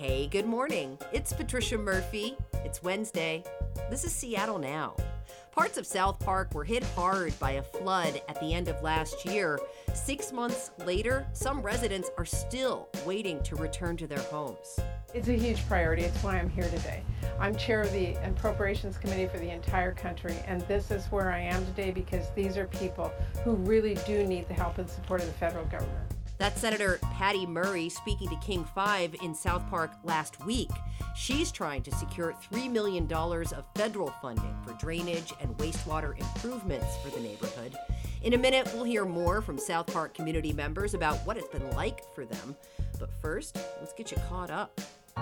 Hey, good morning. It's Patricia Murphy. It's Wednesday. This is Seattle Now. Parts of South Park were hit hard by a flood at the end of last year. 6 months later, some residents are still waiting to return to their homes. It's a huge priority. It's why I'm here today. I'm chair of the Appropriations Committee for the entire country, and this is where I am today because these are people who really do need the help and support of the federal government. That's Senator Patty Murray speaking to King 5 in South Park last week. She's trying to secure $3 million of federal funding for drainage and wastewater improvements for the neighborhood. In a minute, we'll hear more from South Park community members about what it's been like for them. But first, let's get you caught up.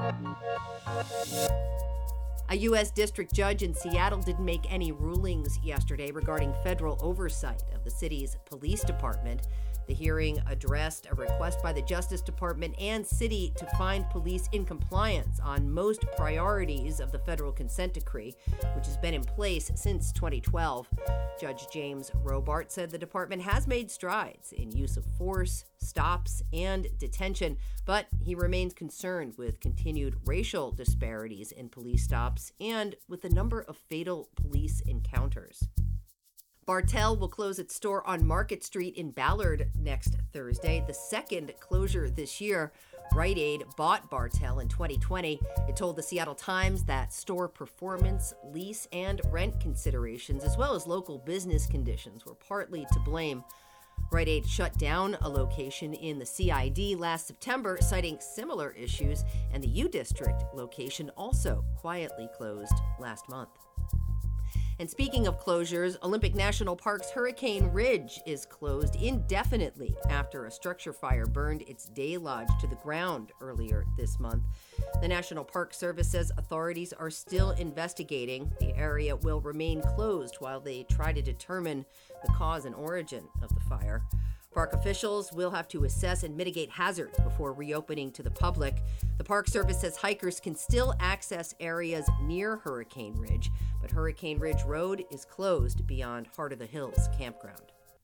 A U.S. district judge in Seattle didn't make any rulings yesterday regarding federal oversight of the city's police department. The hearing addressed a request by the Justice Department and city to find police in compliance on most priorities of the federal consent decree, which has been in place since 2012. Judge James Robart said the department has made strides in use of force, stops, and detention, but he remains concerned with continued racial disparities in police stops and with the number of fatal police encounters. Bartell will close its store on Market Street in Ballard next Thursday, the second closure this year. Rite Aid bought Bartell in 2020. It told the Seattle Times that store performance, lease, and rent considerations, as well as local business conditions, were partly to blame. Rite Aid shut down a location in the CID last September, citing similar issues, and the U District location also quietly closed last month. And speaking of closures, Olympic National Park's Hurricane Ridge is closed indefinitely after a structure fire burned its day lodge to the ground earlier this month. The National Park Service says authorities are still investigating. The area will remain closed while they try to determine the cause and origin of the fire. Park officials will have to assess and mitigate hazards before reopening to the public. The Park Service says hikers can still access areas near Hurricane Ridge, but Hurricane Ridge Road is closed beyond Heart of the Hills campground.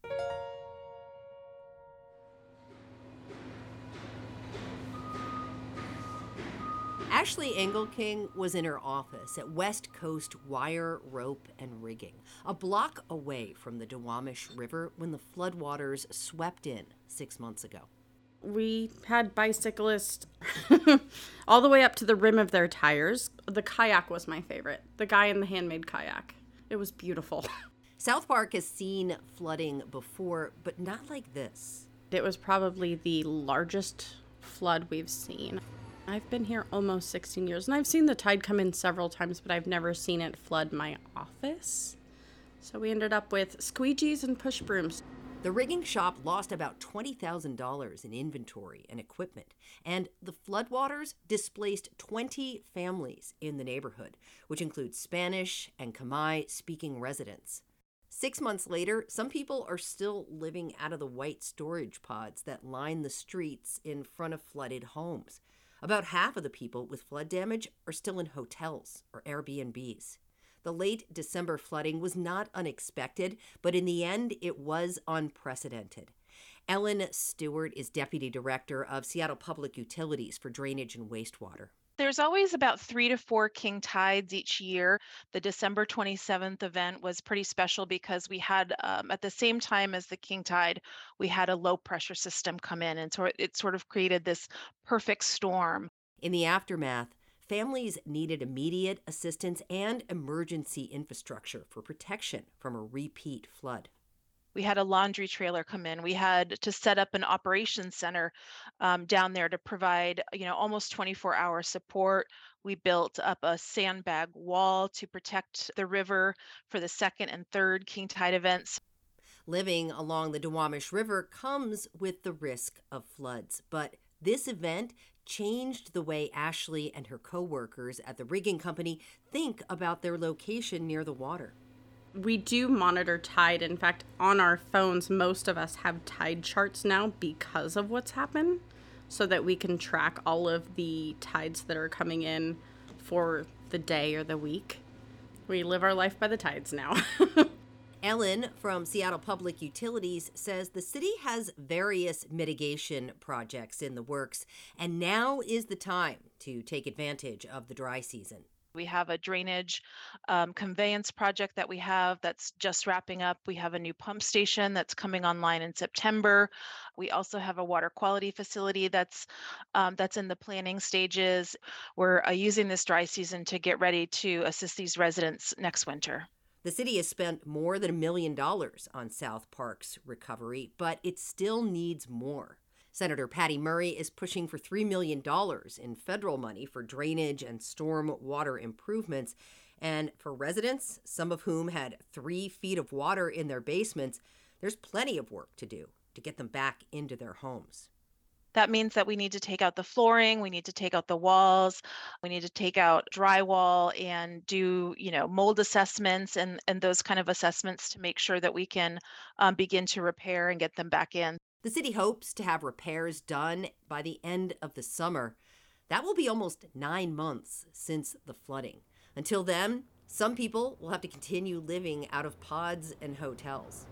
Ashley Engelking was in her office at West Coast Wire, Rope, and Rigging, a block away from the Duwamish River when the floodwaters swept in 6 months ago. We had bicyclists all the way up to the rim of their tires. The kayak was my favorite. The guy in the handmade kayak. It was beautiful. South Park has seen flooding before, but not like this. It was probably the largest flood we've seen. I've been here almost 16 years, and I've seen the tide come in several times, but I've never seen it flood my office. So we ended up with squeegees and push brooms. The rigging shop lost about $20,000 in inventory and equipment, and the floodwaters displaced 20 families in the neighborhood, which includes Spanish and Khmer-speaking residents. 6 months later, some people are still living out of the white storage pods that line the streets in front of flooded homes. About half of the people with flood damage are still in hotels or Airbnbs. The late December flooding was not unexpected, but in the end, it was unprecedented. Ellen Stewart is Deputy Director of Seattle Public Utilities for Drainage and Wastewater. There's always about 3 to 4 king tides each year. The December 27th event was pretty special because we had, at the same time as the king tide, we had a low pressure system come in. And so it sort of created this perfect storm. In the aftermath, families needed immediate assistance and emergency infrastructure for protection from a repeat flood. We had a laundry trailer come in. We had to set up an operations center down there to provide, almost 24-hour support. We built up a sandbag wall to protect the river for the second and third king tide events. Living along the Duwamish River comes with the risk of floods, but this event changed the way Ashley and her coworkers at the rigging company think about their location near the water. We do monitor tide. In fact, on our phones, most of us have tide charts now because of what's happened, so that we can track all of the tides that are coming in for the day or the week. We live our life by the tides now. Ellen from Seattle Public Utilities says the city has various mitigation projects in the works, and now is the time to take advantage of the dry season. We have a drainage conveyance project that we have that's just wrapping up. We have a new pump station that's coming online in September. We also have a water quality facility that's in the planning stages. We're using this dry season to get ready to assist these residents next winter. The city has spent more than $1 million on South Park's recovery, but it still needs more. Senator Patty Murray is pushing for $3 million in federal money for drainage and storm water improvements. And for residents, some of whom had 3 feet of water in their basements, there's plenty of work to do to get them back into their homes. That means that we need to take out the flooring, we need to take out the walls, we need to take out drywall and do, mold assessments and those kind of assessments to make sure that we can begin to repair and get them back in. The city hopes to have repairs done by the end of the summer. That will be almost 9 months since the flooding. Until then, some people will have to continue living out of pods and hotels.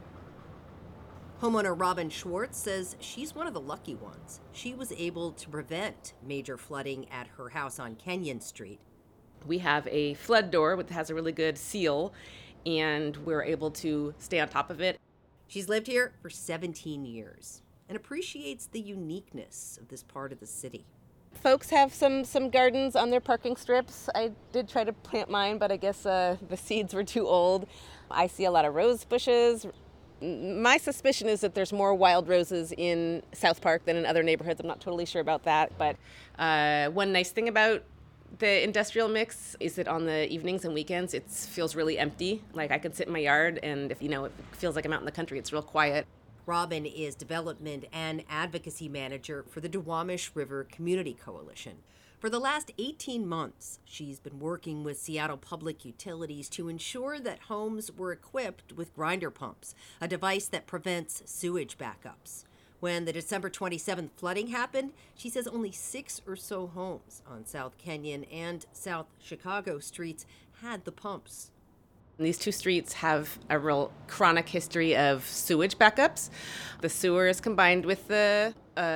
Homeowner Robin Schwartz says she's one of the lucky ones. She was able to prevent major flooding at her house on Kenyon Street. We have a flood door that has a really good seal, and we're able to stay on top of it. She's lived here for 17 years and appreciates the uniqueness of this part of the city. Folks have some gardens on their parking strips. I did try to plant mine, but I guess the seeds were too old. I see a lot of rose bushes. My suspicion is that there's more wild roses in South Park than in other neighborhoods. I'm not totally sure about that. But one nice thing about the industrial mix is that on the evenings and weekends, it feels really empty. Like I could sit in my yard and if it feels like I'm out in the country, it's real quiet. Robin is development and advocacy manager for the Duwamish River Community Coalition. For the last 18 months, she's been working with Seattle Public Utilities to ensure that homes were equipped with grinder pumps, a device that prevents sewage backups. When the December 27th flooding happened, she says only 6 or so homes on South Kenyon and South Chicago streets had the pumps. These 2 streets have a real chronic history of sewage backups. The sewer is combined with the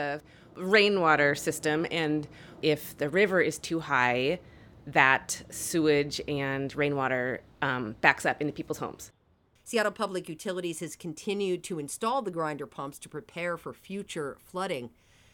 rainwater system, and if the river is too high, that sewage and rainwater backs up into people's homes. Seattle Public Utilities has continued to install the grinder pumps to prepare for future flooding.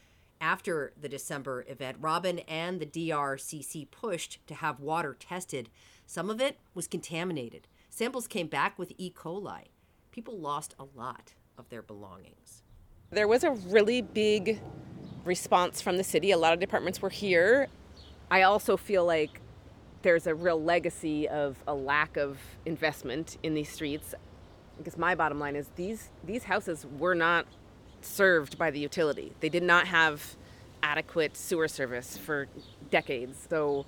After the December event, Robin and the DRCC pushed to have water tested. Some of it was contaminated. Samples came back with E. coli. People lost a lot of their belongings. There was a really big response from the city. A lot of departments were here. I also feel like there's a real legacy of a lack of investment in these streets. I guess my bottom line is these houses were not served by the utility. They did not have adequate sewer service for decades. So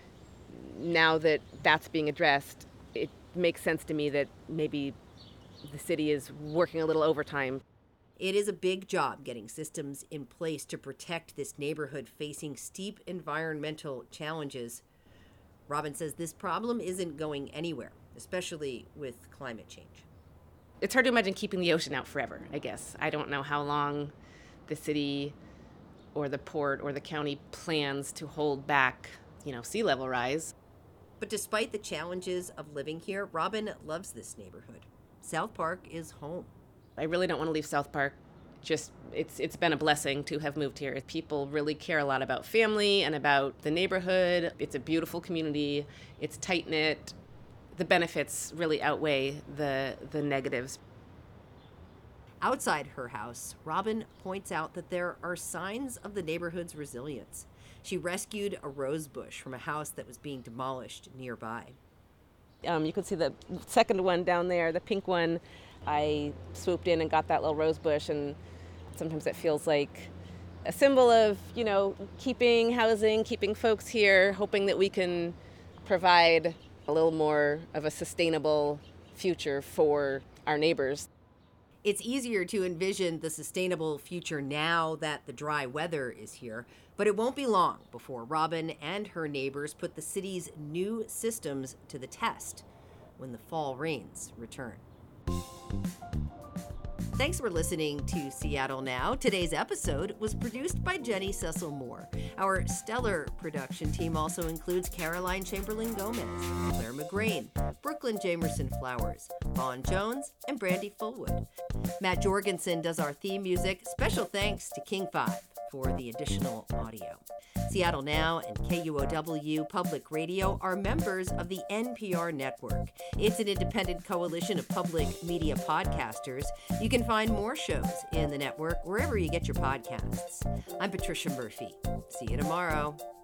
now that that's being addressed, it makes sense to me that maybe the city is working a little overtime. It is a big job getting systems in place to protect this neighborhood facing steep environmental challenges. Robin says this problem isn't going anywhere, especially with climate change. It's hard to imagine keeping the ocean out forever, I guess. I don't know how long the city or the port or the county plans to hold back, sea level rise. But despite the challenges of living here, Robin loves this neighborhood. South Park is home. I really don't want to leave South Park. It's been a blessing to have moved here. People really care a lot about family and about the neighborhood. It's a beautiful community. It's tight-knit. The benefits really outweigh the negatives. Outside her house, Robin points out that there are signs of the neighborhood's resilience. She rescued a rose bush from a house that was being demolished nearby. You can see the second one down there, the pink one. I swooped in and got that little rose bush, and sometimes it feels like a symbol of, keeping housing, keeping folks here, hoping that we can provide a little more of a sustainable future for our neighbors. It's easier to envision the sustainable future now that the dry weather is here, but it won't be long before Robin and her neighbors put the city's new systems to the test when the fall rains return. Thanks for listening to Seattle Now. Today's episode was produced by Jenny Cecil Moore. Our stellar production team also includes Caroline Chamberlain-Gomez, Claire McGrain, Brooklyn Jamerson Flowers, Vaughn Jones, and Brandy Fullwood. Matt Jorgensen does our theme music. Special thanks to King 5 for the additional audio. Seattle Now and KUOW Public Radio are members of the NPR Network. It's an independent coalition of public media podcasters. You can find more shows in the network wherever you get your podcasts. I'm Patricia Murphy. See you tomorrow.